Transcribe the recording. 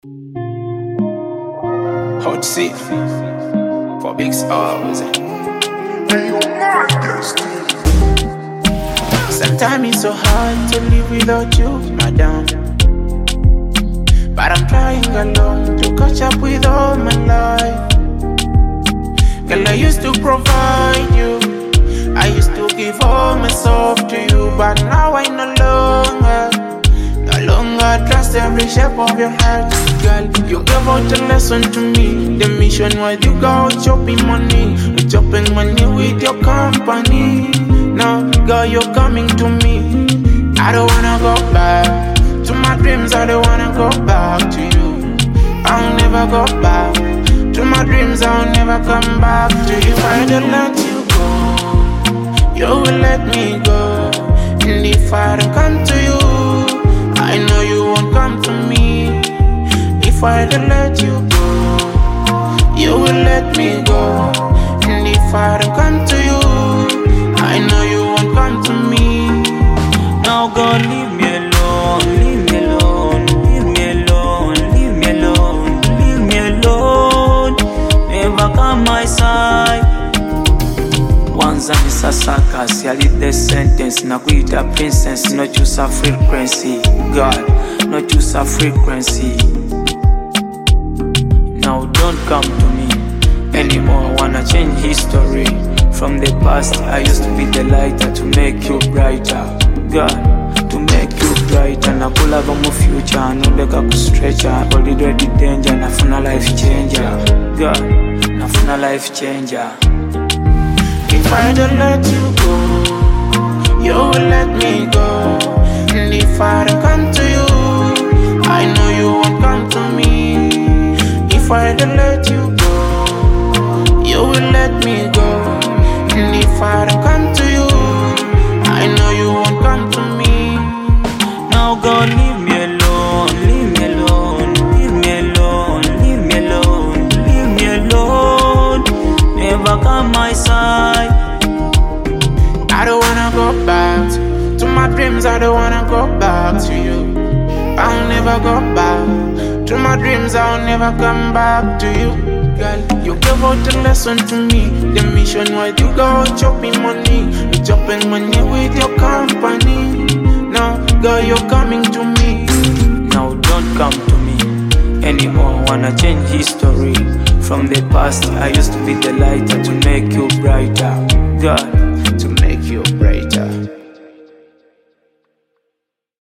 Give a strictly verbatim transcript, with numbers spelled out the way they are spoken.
Hot seat for big stars. Sometimes it's so hard to live without you, madam. But I'm trying alone to catch up with all my life. Girl, I used to provide you, I used to give all myself to you, but now I no longer, no longer trust every shape of your heart. Girl, you gave out a lesson to me. The mission was you go out chopping money, you chopping money with your company. Now, girl, you're coming to me. I don't wanna go back to my dreams. I don't wanna go back to you. I'll never go back to my dreams. I'll never come back to you. If I don't let you go, you will let me go. And if I don't come to you, I know you won't come to me. If I don't let you go, you will let me go. And if I don't come to you, I know you won't come to me. Now God, leave me alone, leave me alone, leave me alone, leave me alone, leave me alone. Never come my side. Wanza ni sasaka, siali the sentence. Na kuita princess, no choose a frequency. God, no choose a frequency. Now don't come to me anymore. I wanna change history. From the past, I used to be the lighter to make you brighter. God, to make you brighter. Na kula my future, no beka ku stretcher. Already danger, na funa life changer. God, na funa life changer. If I don't let you go, you will let me go. And if I don't come to you, I know you won't come to me. If I don't let you go, you will let me go. And if I don't come to you, I know you won't come to me. Now God, leave me alone, leave me alone, leave me alone, leave me alone, leave me alone. Never come my side. I don't wanna go back to my dreams. I don't wanna go back to you. I'll never go back to my dreams. I'll never come back to you. Girl, you gave out a lesson to me. The mission was you go out chopping money, you chopping money with your company. Now, girl, you're coming to me. Now don't come to me anymore. I wanna change history. From the past, I used to be the lighter to make you brighter. God,